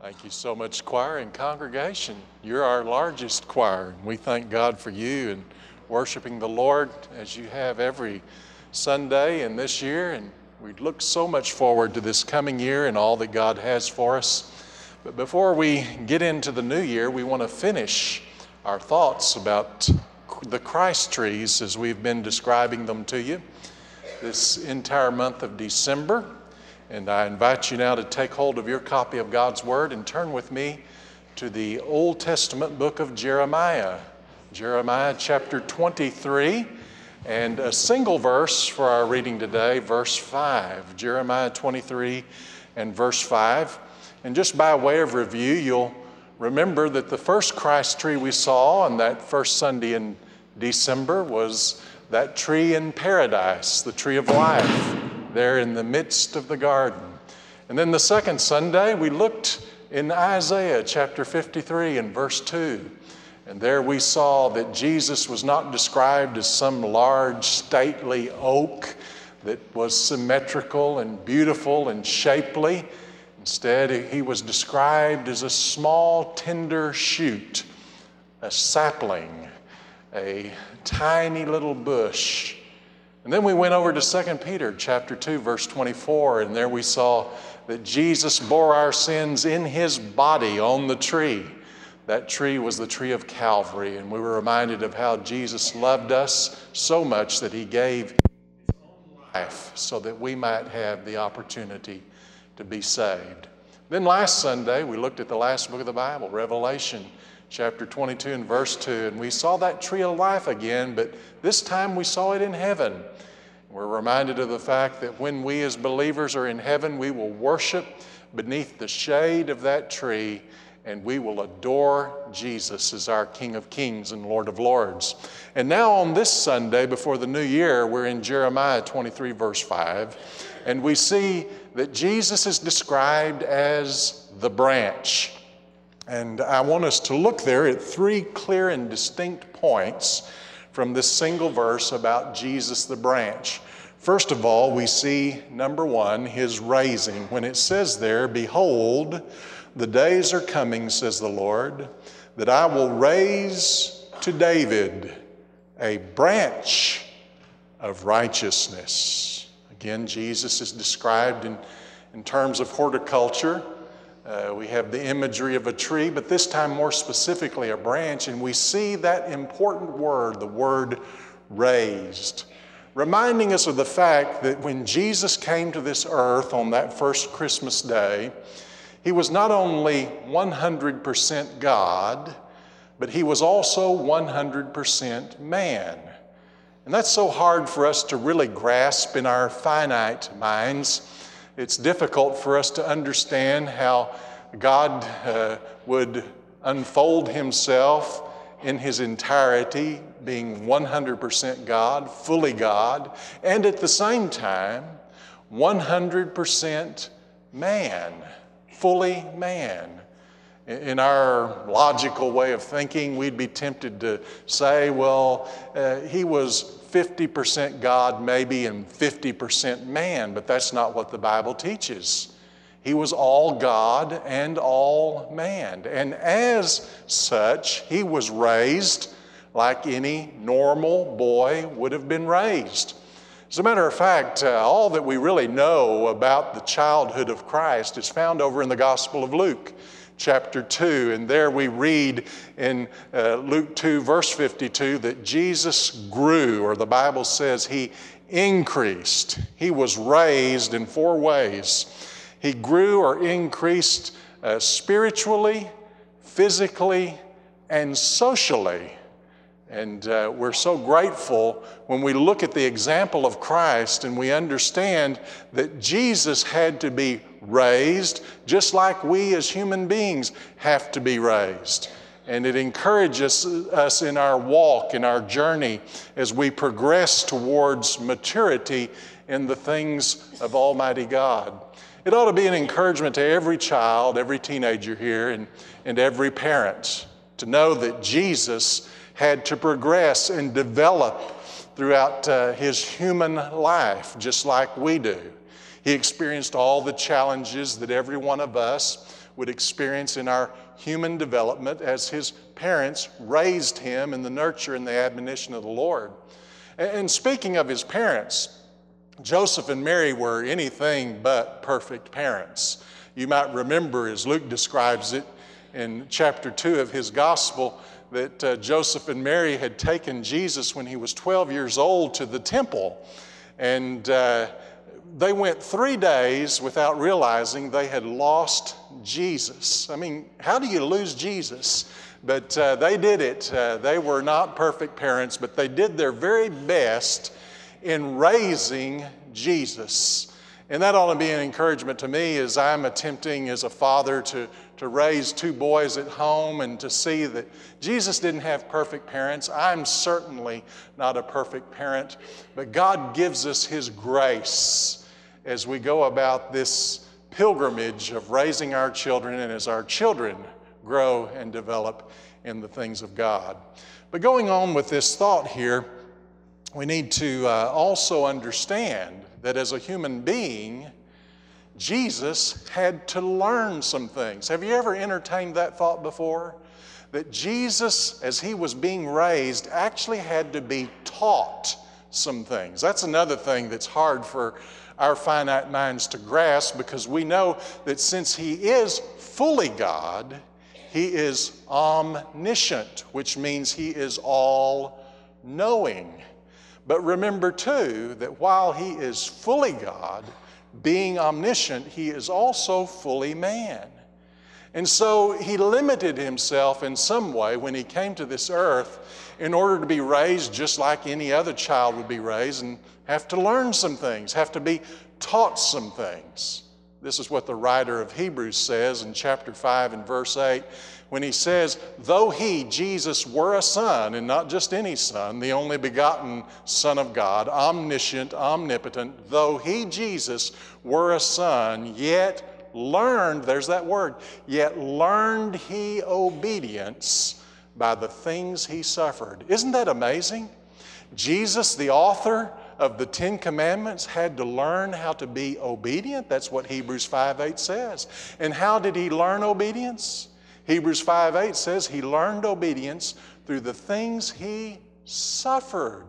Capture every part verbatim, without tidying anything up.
Thank you so much, choir and congregation. You're our largest choir, and we thank God for you and worshiping the Lord as you have every Sunday and this year. And we look so much forward to this coming year and all that God has for us. But before we get into the new year, we want to finish our thoughts about the Christ trees as we've been describing them to you this entire month of December. And I invite you now to take hold of your copy of God's Word and turn with me to the Old Testament book of Jeremiah. Jeremiah chapter twenty-three, and a single verse for our reading today, verse five. Jeremiah twenty-three and verse five. And just by way of review, you'll remember that the first Christ tree we saw on that first Sunday in December was that tree in paradise, the tree of life, there in the midst of the garden. And then the second Sunday, we looked in Isaiah chapter fifty-three and verse two. And there we saw that Jesus was not described as some large, stately oak that was symmetrical and beautiful and shapely. Instead, he was described as a small, tender shoot, a sapling, a tiny little bush. And then we went over to Second Peter chapter two, verse twenty-four, and there we saw that Jesus bore our sins in his body on the tree. That tree was the tree of Calvary, and we were reminded of how Jesus loved us so much that he gave his own life so that we might have the opportunity to be saved. Then last Sunday, we looked at the last book of the Bible, Revelation chapter twenty-two and verse two, and we saw that tree of life again, but this time we saw it in heaven. We're reminded of the fact that when we as believers are in heaven, we will worship beneath the shade of that tree, and we will adore Jesus as our King of Kings and Lord of Lords. And now on this Sunday before the new year, we're in Jeremiah twenty-three verse five, and we see that Jesus is described as the branch. And I want us to look there at three clear and distinct points from this single verse about Jesus the branch. First of all, we see, number one, his raising. When it says there, "Behold, the days are coming, says the Lord, that I will raise to David a branch of righteousness." Again, Jesus is described in, in terms of horticulture. Uh, we have the imagery of a tree, but this time more specifically a branch, and we see that important word, the word raised, reminding us of the fact that when Jesus came to this earth on that first Christmas day, he was not only one hundred percent God, but he was also one hundred percent man. And that's so hard for us to really grasp in our finite minds. It's difficult for us to understand how God uh, would unfold himself in his entirety, being one hundred percent God, fully God, and at the same time, one hundred percent man, fully man. In our logical way of thinking, we'd be tempted to say, well, uh, he was fifty percent God maybe and fifty percent man, but that's not what the Bible teaches. He was all God and all man. And as such, he was raised like any normal boy would have been raised. As a matter of fact, uh, all that we really know about the childhood of Christ is found over in the Gospel of Luke, chapter two, and there we read in uh, Luke two verse fifty-two that Jesus grew, or the Bible says he increased. He was raised in four ways. He grew or increased uh, spiritually, physically, and socially. And uh, we're so grateful when we look at the example of Christ and we understand that Jesus had to be raised just like we as human beings have to be raised. And it encourages us in our walk, in our journey, as we progress towards maturity in the things of Almighty God. It ought to be an encouragement to every child, every teenager here, and, and every parent to know that Jesus had to progress and develop throughout uh, his human life, just like we do. He experienced all the challenges that every one of us would experience in our human development as his parents raised him in the nurture and the admonition of the Lord. And speaking of his parents, Joseph and Mary were anything but perfect parents. You might remember, as Luke describes it in chapter two of his gospel, that uh, Joseph and Mary had taken Jesus when he was twelve years old to the temple. And uh, they went three days without realizing they had lost Jesus. I mean, how do you lose Jesus? But uh, they did it. Uh, they were not perfect parents, but they did their very best in raising Jesus. And that ought to be an encouragement to me as I'm attempting as a father to, to raise two boys at home and to see that Jesus didn't have perfect parents. I'm certainly not a perfect parent, but God gives us his grace as we go about this pilgrimage of raising our children and as our children grow and develop in the things of God. But going on with this thought here, we need to uh, also understand that as a human being, Jesus had to learn some things. Have you ever entertained that thought before? That Jesus, as he was being raised, actually had to be taught some things. That's another thing that's hard for our finite minds to grasp, because we know that since he is fully God, he is omniscient, which means he is all-knowing. But remember too, that while he is fully God, being omniscient, he is also fully man. And so he limited himself in some way when he came to this earth in order to be raised just like any other child would be raised and have to learn some things, have to be taught some things. This is what the writer of Hebrews says in chapter five and verse eight, when he says, though he, Jesus, were a son, and not just any son, the only begotten Son of God, omniscient, omnipotent, though he, Jesus, were a son, yet learned, there's that word, yet learned he obedience by the things he suffered. Isn't that amazing? Jesus, the author of the Ten Commandments, had to learn how to be obedient. That's what Hebrews five eight says. And how did he learn obedience? Hebrews five eight says he learned obedience through the things he suffered.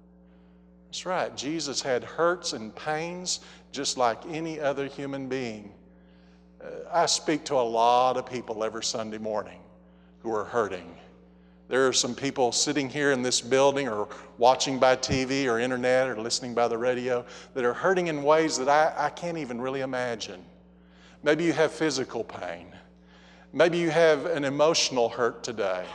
That's right. Jesus had hurts and pains just like any other human being. Uh, I speak to a lot of people every Sunday morning who are hurting. There are some people sitting here in this building or watching by T V or internet or listening by the radio that are hurting in ways that I, I can't even really imagine. Maybe you have physical pain. Maybe you have an emotional hurt today.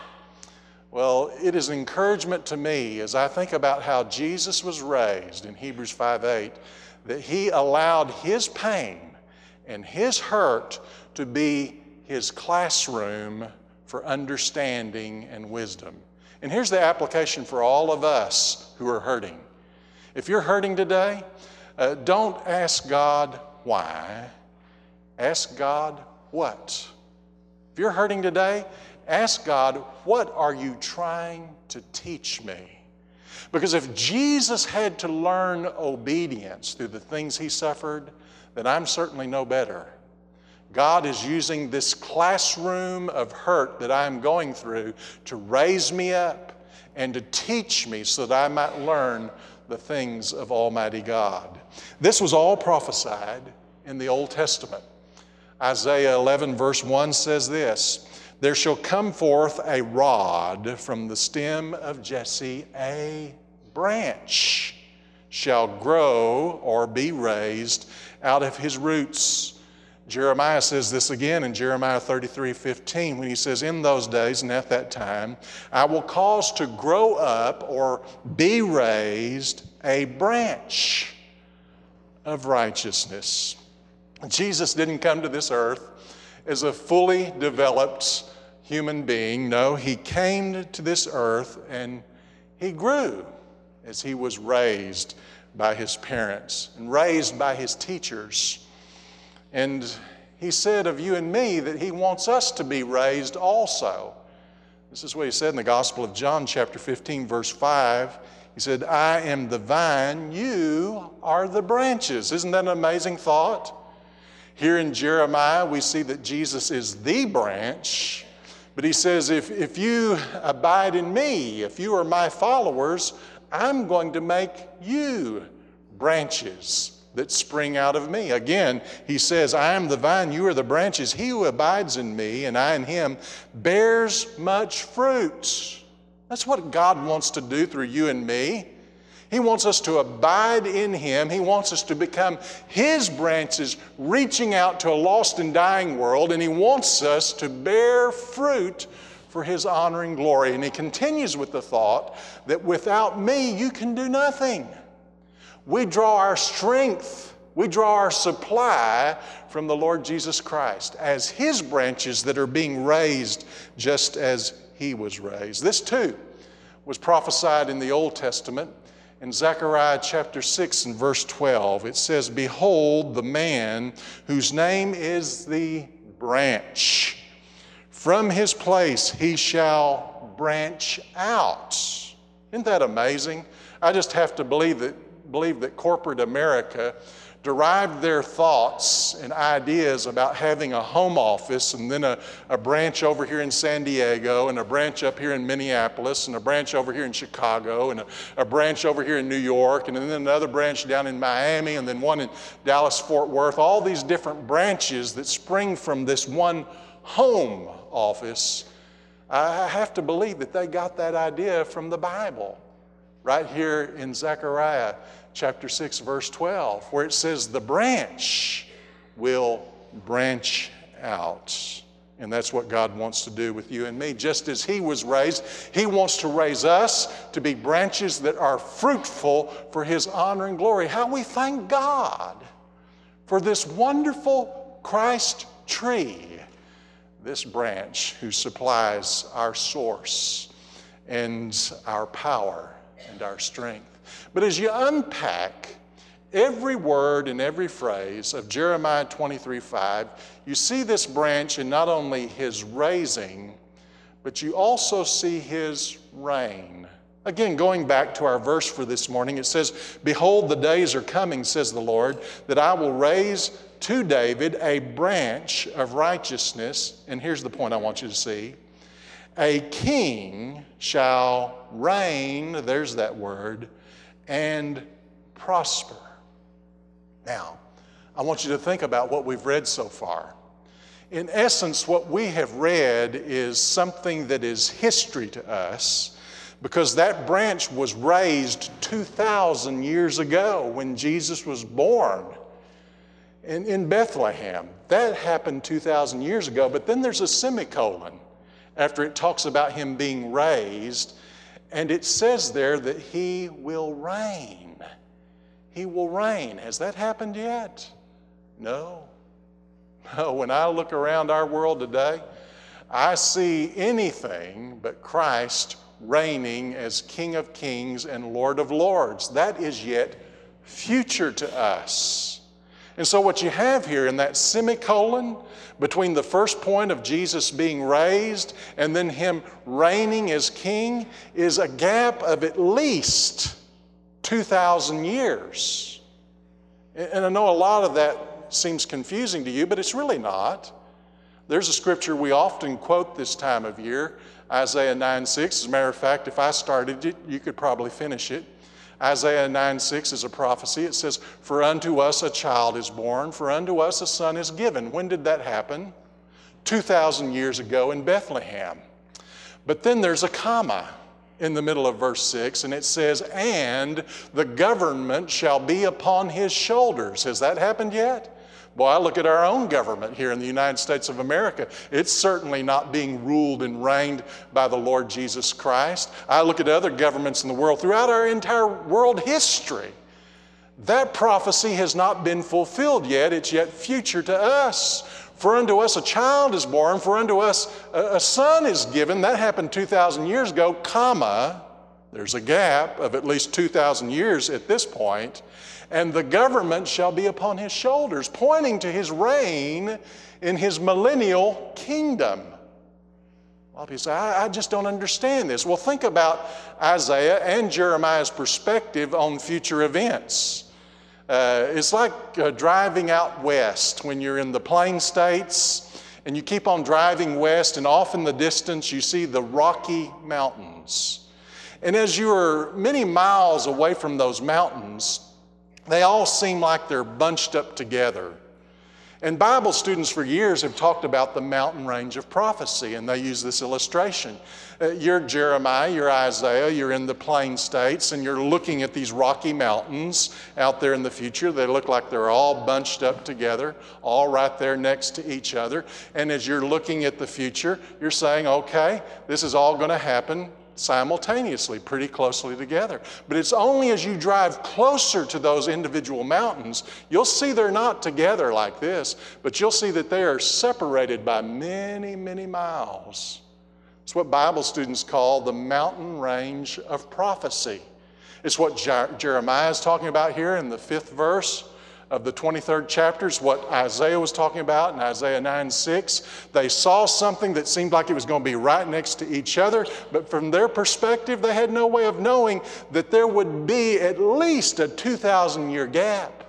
Well, it is an encouragement to me as I think about how Jesus was raised in Hebrews five eight, that he allowed his pain and his hurt to be his classroom for understanding and wisdom. And here's the application for all of us who are hurting. If you're hurting today, uh, don't ask God why. Ask God what. If you're hurting today, ask God, what are you trying to teach me? Because if Jesus had to learn obedience through the things he suffered, then I'm certainly no better. God is using this classroom of hurt that I'm going through to raise me up and to teach me so that I might learn the things of Almighty God. This was all prophesied in the Old Testament. Isaiah eleven verse one says this, there shall come forth a rod from the stem of Jesse, a branch shall grow or be raised out of his roots. Jeremiah says this again in Jeremiah thirty-three fifteen when he says, in those days and at that time, I will cause to grow up or be raised a branch of righteousness. Jesus didn't come to this earth as a fully developed human being. No, he came to this earth and he grew as he was raised by his parents and raised by his teachers. And he said of you and me that he wants us to be raised also. This is what he said in the Gospel of John chapter fifteen verse five. He He said, I am the vine, you are the branches. Isn't that an amazing thought? Here in Jeremiah, we see that Jesus is the branch, but he says, if, if you abide in me, if you are my followers, I'm going to make you branches that spring out of me. Again, he says, I am the vine, you are the branches. He who abides in me and I in him bears much fruit. That's what God wants to do through you and me. He wants us to abide in him. He wants us to become his branches reaching out to a lost and dying world, and he wants us to bear fruit for his honoring glory. And he continues with the thought that without me, you can do nothing. We draw our strength, we draw our supply from the Lord Jesus Christ as his branches that are being raised just as he was raised. This too was prophesied in the Old Testament. In Zechariah chapter six and verse twelve, it says, behold the man whose name is the branch. From his place he shall branch out. Isn't that amazing? I just have to believe that, believe that corporate America derived their thoughts and ideas about having a home office and then a, a branch over here in San Diego and a branch up here in Minneapolis and a branch over here in Chicago and a, a branch over here in New York and then another branch down in Miami and then one in Dallas-Fort Worth. All these different branches that spring from this one home office. I have to believe that they got that idea from the Bible. Right here in Zechariah chapter six, verse twelve, where it says the branch will branch out. And that's what God wants to do with you and me. Just as he was raised, he wants to raise us to be branches that are fruitful for his honor and glory. How we thank God for this wonderful Christ tree, this branch who supplies our source and our power and our strength. But as you unpack every word and every phrase of Jeremiah twenty-three five, you see this branch in not only his raising, but you also see his reign. Again, going back to our verse for this morning, it says, behold, the days are coming, says the Lord, that I will raise to David a branch of righteousness. And here's the point I want you to see. A king shall reign, there's that word, and prosper. Now, I want you to think about what we've read so far. In essence, what we have read is something that is history to us because that branch was raised two thousand years ago when Jesus was born in, in Bethlehem. That happened two thousand years ago, but then there's a semicolon after it talks about him being raised, and it says there that he will reign. He will reign. Has that happened yet? No. No. When I look around our world today, I see anything but Christ reigning as King of Kings and Lord of Lords. That is yet future to us. And so what you have here in that semicolon between the first point of Jesus being raised and then him reigning as king is a gap of at least two thousand years. And I know a lot of that seems confusing to you, but it's really not. There's a scripture we often quote this time of year, Isaiah nine six. As a matter of fact, if I started it, you could probably finish it. Isaiah nine six is a prophecy. It says, for unto us a child is born, for unto us a son is given. When did that happen? two thousand years ago in Bethlehem. But then there's a comma in the middle of verse six, and it says, and the government shall be upon his shoulders. Has that happened yet? Boy, I look at our own government here in the United States of America. It's certainly not being ruled and reigned by the Lord Jesus Christ. I look at other governments in the world throughout our entire world history. That prophecy has not been fulfilled yet. It's yet future to us. For unto us a child is born, for unto us a, a son is given. That happened two thousand years ago, comma. There's a gap of at least two thousand years at this point. And the government shall be upon his shoulders, pointing to his reign in his millennial kingdom. A lot of people say, I, I just don't understand this. Well, think about Isaiah and Jeremiah's perspective on future events. Uh, it's like uh, driving out west when you're in the Plain States and you keep on driving west, and off in the distance you see the Rocky Mountains. And as you are many miles away from those mountains, they all seem like they're bunched up together. And Bible students for years have talked about the mountain range of prophecy, and they use this illustration. Uh, you're Jeremiah, you're Isaiah, you're in the Plain States, and you're looking at these Rocky Mountains out there in the future. They look like they're all bunched up together, all right there next to each other. And as you're looking at the future, you're saying, okay, this is all going to happen simultaneously, pretty closely together. But it's only as you drive closer to those individual mountains, you'll see they're not together like this, but you'll see that they are separated by many, many miles. It's what Bible students call the mountain range of prophecy. It's what Je- Jeremiah is talking about here in the fifth verse of the twenty-third chapter. It's what Isaiah was talking about in Isaiah nine six. They saw something that seemed like it was going to be right next to each other, but from their perspective, they had no way of knowing that there would be at least a two thousand year gap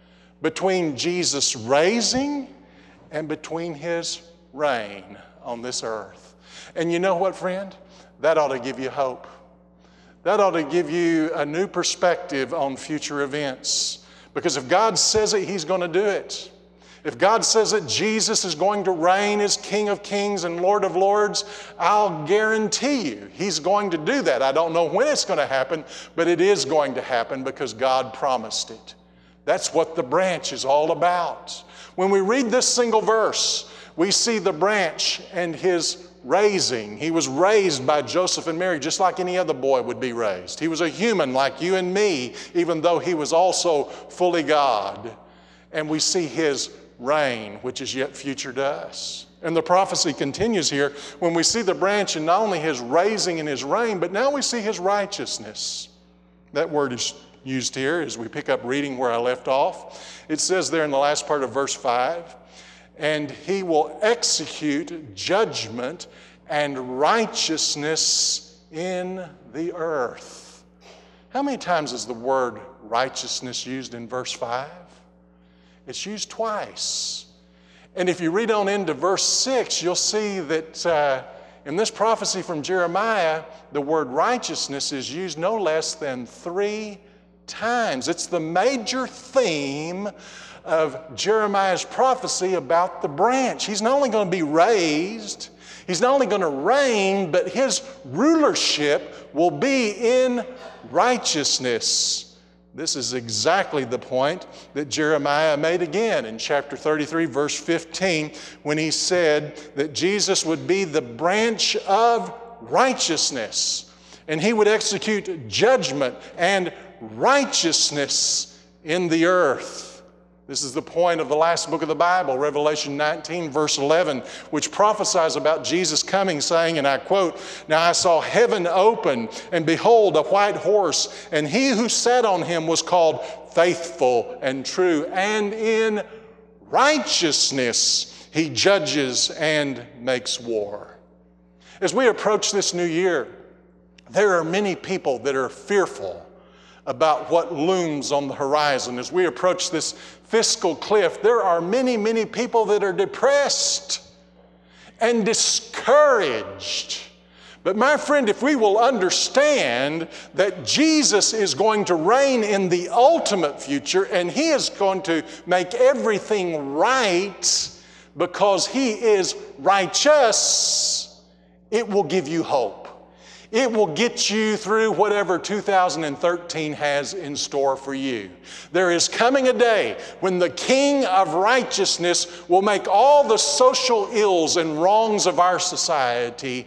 between Jesus' raising and between his reign on this earth. And you know what, friend? That ought to give you hope. That ought to give you a new perspective on future events. Because if God says it, he's going to do it. If God says that Jesus is going to reign as King of Kings and Lord of Lords, I'll guarantee you he's going to do that. I don't know when it's going to happen, but it is going to happen because God promised it. That's what the branch is all about. When we read this single verse, we see the branch and his raising. He was raised by Joseph and Mary just like any other boy would be raised. He was a human like you and me, even though he was also fully God. And we see his reign, which is yet future to us. And the prophecy continues here when we see the branch and not only his raising and his reign, but now we see his righteousness. That word is used here as we pick up reading where I left off. It says there in the last part of verse five, and he will execute judgment and righteousness in the earth. How many times is the word righteousness used in verse five? It's used twice. And if you read on into verse six, you'll see that uh, in this prophecy from Jeremiah, the word righteousness is used no less than three times. It's the major theme of Jeremiah's prophecy about the branch. He's not only going to be raised, he's not only going to reign, but his rulership will be in righteousness. This is exactly the point that Jeremiah made again in chapter thirty-three, verse fifteen, when he said that Jesus would be the branch of righteousness, and he would execute judgment and righteousness in the earth. This is the point of the last book of the Bible, Revelation nineteen, verse eleven, which prophesies about Jesus coming, saying, and I quote, "Now I saw heaven open, and behold, a white horse, and he who sat on him was called Faithful and True, and in righteousness he judges and makes war." As we approach this new year, there are many people that are fearful about what looms on the horizon. As we approach this fiscal cliff, there are many, many people that are depressed and discouraged. But my friend, if we will understand that Jesus is going to reign in the ultimate future and he is going to make everything right because he is righteous, it will give you hope. It will get you through whatever two thousand thirteen has in store for you. There is coming a day when the King of righteousness will make all the social ills and wrongs of our society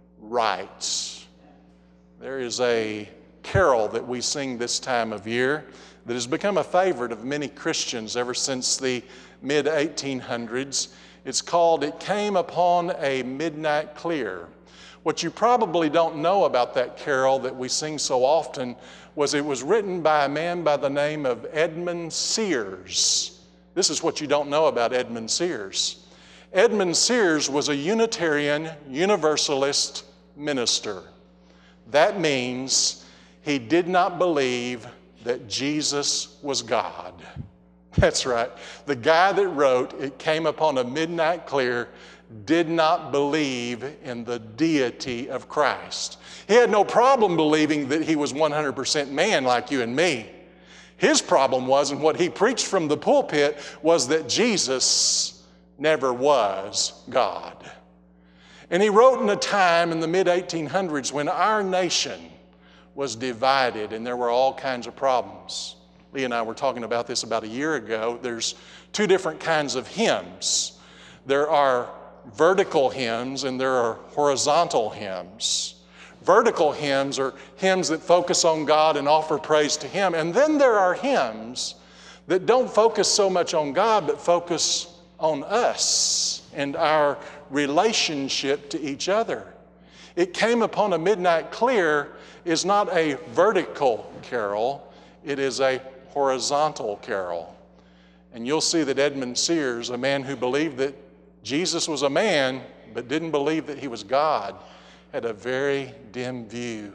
right. There is a carol that we sing this time of year that has become a favorite of many Christians ever since the mid eighteen hundreds. It's called, "It Came Upon a Midnight Clear." What you probably don't know about that carol that we sing so often was it was written by a man by the name of Edmund Sears. This is what you don't know about Edmund Sears. Edmund Sears was a Unitarian Universalist minister. That means he did not believe that Jesus was God. That's right. The guy that wrote "It Came Upon a Midnight Clear" did not believe in the deity of Christ. He had no problem believing that he was one hundred percent man like you and me. His problem was, and what he preached from the pulpit, was that Jesus never was God. And he wrote in a time in the mid eighteen hundreds when our nation was divided and there were all kinds of problems. Lee and I were talking about this about a year ago. There's two different kinds of hymns. There are vertical hymns and there are horizontal hymns. Vertical hymns are hymns that focus on God and offer praise to Him. And then there are hymns that don't focus so much on God but focus on us and our relationship to each other. "It Came Upon a Midnight Clear" is not a vertical carol, it is a horizontal carol. And you'll see that Edmund Sears, a man who believed that Jesus was a man but didn't believe that He was God, had a very dim view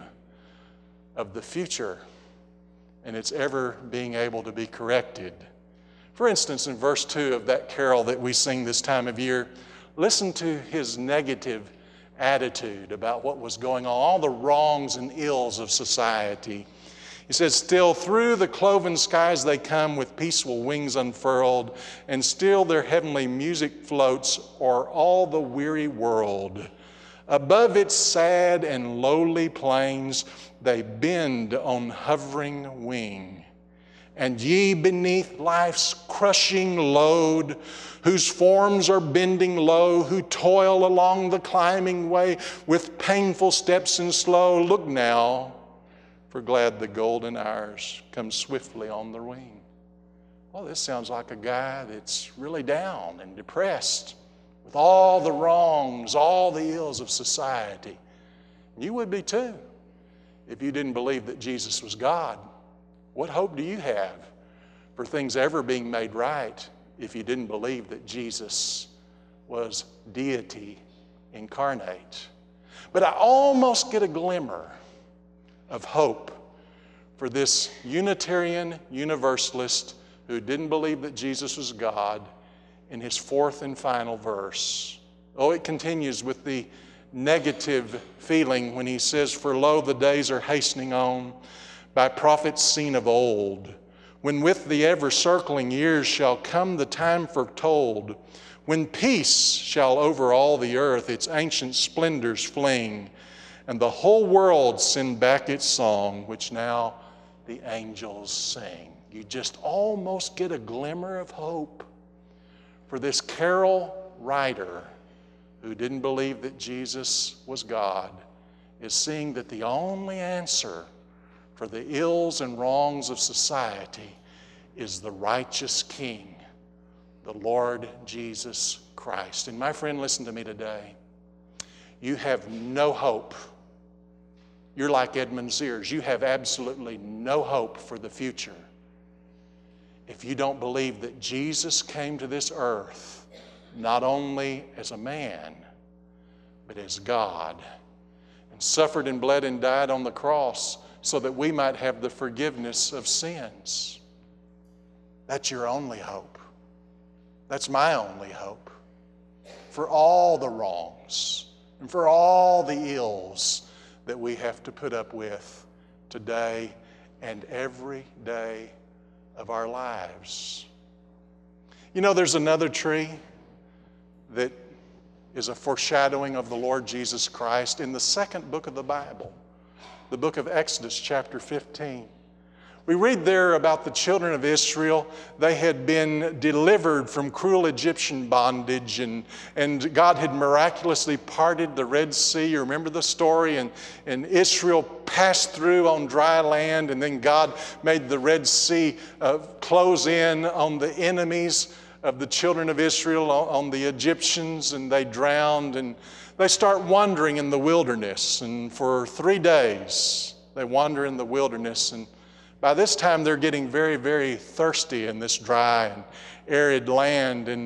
of the future and its ever being able to be corrected. For instance, in verse two of that carol that we sing this time of year, listen to his negative attitude about what was going on, all the wrongs and ills of society. He says, "Still through the cloven skies they come with peaceful wings unfurled, and still their heavenly music floats o'er all the weary world. Above its sad and lowly plains they bend on hovering wing. And ye beneath life's crushing load, whose forms are bending low, who toil along the climbing way with painful steps and slow, look now, for glad the golden hours come swiftly on the wing." Well, this sounds like a guy that's really down and depressed with all the wrongs, all the ills of society. You would be too if you didn't believe that Jesus was God. What hope do you have for things ever being made right if you didn't believe that Jesus was deity incarnate? But I almost get a glimmer of hope for this Unitarian Universalist who didn't believe that Jesus was God in his fourth and final verse. Oh, it continues with the negative feeling when he says, "For lo, the days are hastening on, by prophets seen of old, when with the ever-circling years shall come the time foretold, when peace shall over all the earth its ancient splendors fling, and the whole world send back its song, which now the angels sing." You just almost get a glimmer of hope for this carol writer who didn't believe that Jesus was God, is seeing that the only answer for the ills and wrongs of society is the righteous King, the Lord Jesus Christ. And my friend, listen to me today. You have no hope. You're like Edmund Sears. You have absolutely no hope for the future if you don't believe that Jesus came to this earth not only as a man, but as God, and suffered and bled and died on the cross so that we might have the forgiveness of sins. That's your only hope. That's my only hope for all the wrongs and for all the ills that we have to put up with today and every day of our lives. You know, there's another tree that is a foreshadowing of the Lord Jesus Christ in the second book of the Bible, the book of Exodus, chapter fifteen. We read there about the children of Israel. They had been delivered from cruel Egyptian bondage, and, and God had miraculously parted the Red Sea. You remember the story? And, and Israel passed through on dry land, and then God made the Red Sea uh, close in on the enemies of the children of Israel, on, on the Egyptians, and they drowned. And they start wandering in the wilderness, and for three days they wander in the wilderness, and by this time, they're getting very, very thirsty in this dry and arid land, and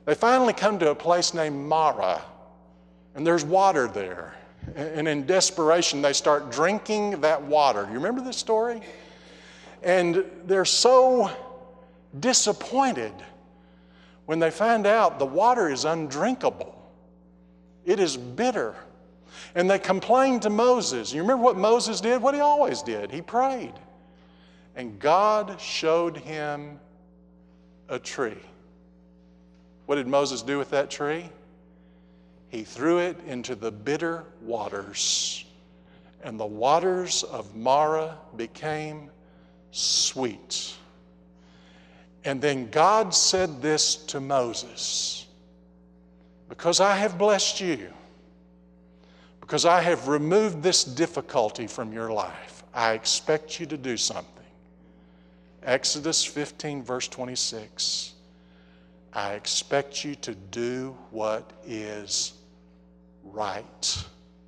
They finally come to a place named Marah, and there's water there. And in desperation, they start drinking that water. You remember this story? And they're so disappointed when they find out the water is undrinkable. It is bitter. And they complain to Moses. You remember what Moses did? What he always did. He prayed. And God showed him a tree. What did Moses do with that tree? He threw it into the bitter waters. And the waters of Marah became sweet. And then God said this to Moses: because I have blessed you, because I have removed this difficulty from your life, I expect you to do something. Exodus fifteen, verse twenty-six. I expect you to do what is right.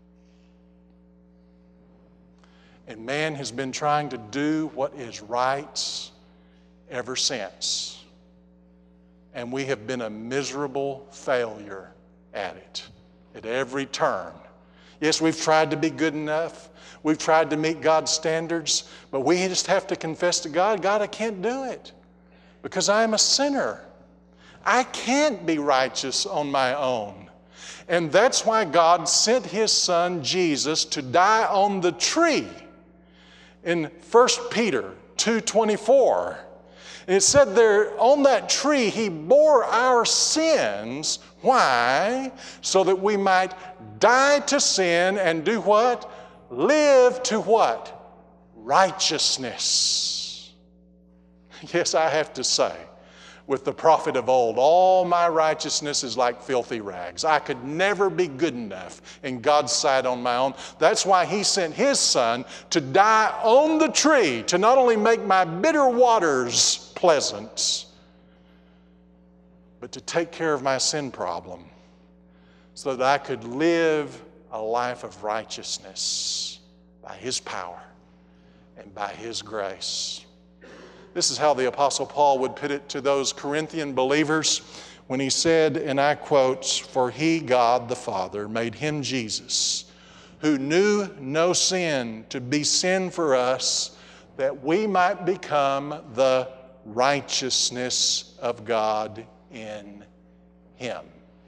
And man has been trying to do what is right ever since. And we have been a miserable failure at it, at every turn. Yes, we've tried to be good enough. We've tried to meet God's standards, but we just have to confess to God, God, I can't do it because I am a sinner. I can't be righteous on my own. And that's why God sent His Son, Jesus, to die on the tree. In First Peter two twenty-four, and it said there on that tree, He bore our sins. Why? So that we might die to sin and do what? Live to what? Righteousness. Yes, I have to say, with the prophet of old, all my righteousness is like filthy rags. I could never be good enough in God's sight on my own. That's why He sent His Son to die on the tree, to not only make my bitter waters pleasant, but to take care of my sin problem so that I could live a life of righteousness by His power and by His grace. This is how the Apostle Paul would put it to those Corinthian believers when he said, and I quote, "For He, God the Father, made Him Jesus, who knew no sin, to be sin for us, that we might become the righteousness of God in Him."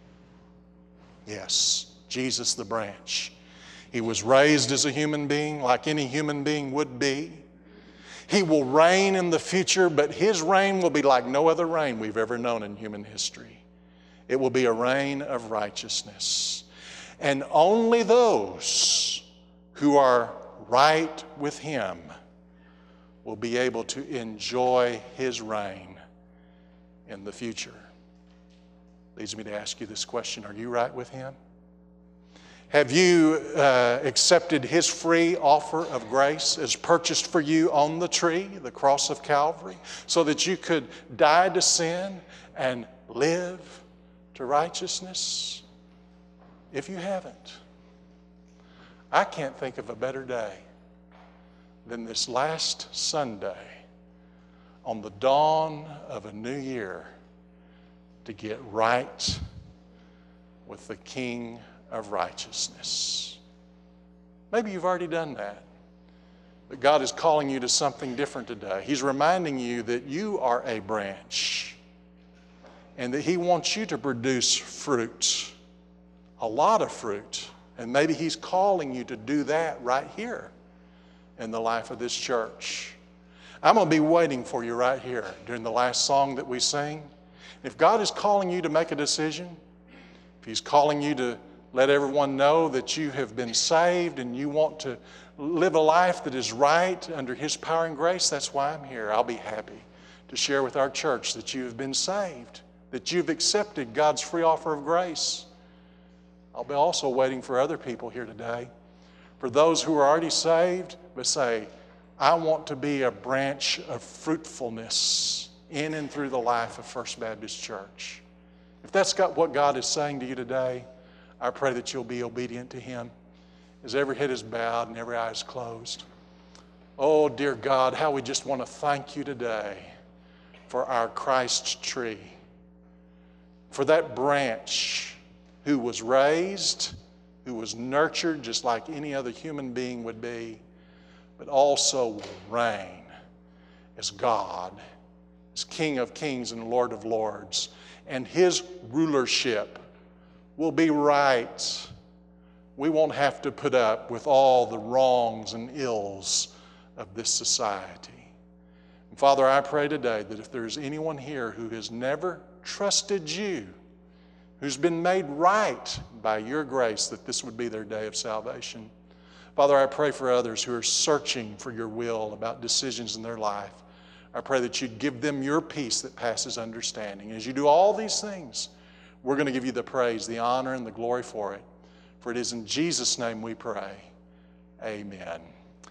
Yes, Jesus the branch. He was raised as a human being like any human being would be. He will reign in the future, but His reign will be like no other reign we've ever known in human history. It will be a reign of righteousness. And only those who are right with Him will be able to enjoy His reign in the future. Leads me to ask you this question: are you right with Him? Have you uh, accepted His free offer of grace as purchased for you on the tree, the cross of Calvary, so that you could die to sin and live to righteousness? If you haven't, I can't think of a better day than this last Sunday on the dawn of a new year to get right with the King of righteousness. Maybe you've already done that, but God is calling you to something different today. He's reminding you that you are a branch and that He wants you to produce fruit, a lot of fruit, and maybe He's calling you to do that right here in the life of this church. I'm going to be waiting for you right here during the last song that we sing. If God is calling you to make a decision, if He's calling you to let everyone know that you have been saved and you want to live a life that is right under His power and grace, that's why I'm here. I'll be happy to share with our church that you have been saved, that you've accepted God's free offer of grace. I'll be also waiting for other people here today, for those who are already saved, but say, I want to be a branch of fruitfulness in and through the life of First Baptist Church. If that's got what God is saying to you today, I pray that you'll be obedient to Him as every head is bowed and every eye is closed. Oh, dear God, how we just want to thank You today for our Christ tree. for that branch who was raised, who was nurtured just like any other human being would be, but also will reign as God, as King of kings and Lord of lords. And his rulership will be right. We won't have to put up with all the wrongs and ills of this society. And Father, I pray today that if there's anyone here who has never trusted you, who's been made right by your grace, that this would be their day of salvation. Father, I pray for others who are searching for your will about decisions in their life. I pray that you'd give them your peace that passes understanding. As you do all these things, we're going to give you the praise, the honor, and the glory for it. For it is in Jesus' name we pray. Amen.